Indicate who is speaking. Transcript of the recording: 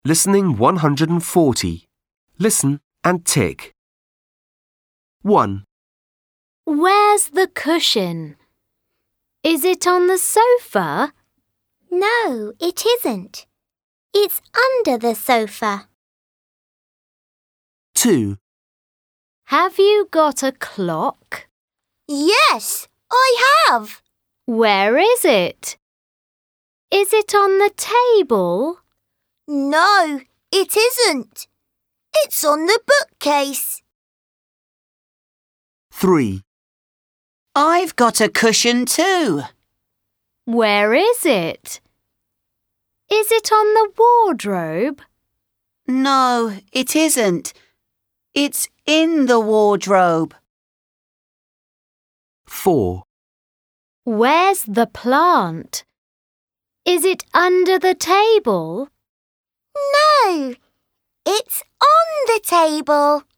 Speaker 1: Listening 140. Listen and tick. 1,
Speaker 2: Where's the cushion? Is it on the sofa?
Speaker 3: No, it isn't. It's under the sofa.
Speaker 1: 2,
Speaker 2: Have you got a clock?
Speaker 3: Yes, I have.
Speaker 2: Where is it? Is it on the table?
Speaker 3: No, it isn't. It's on the bookcase.
Speaker 1: 3,
Speaker 4: I've got a cushion too.
Speaker 2: Where is it? Is it on the wardrobe?
Speaker 4: No, it isn't. It's in the wardrobe.
Speaker 1: 4,
Speaker 2: Where's the plant? Is it under the table?
Speaker 3: No, it's on the table.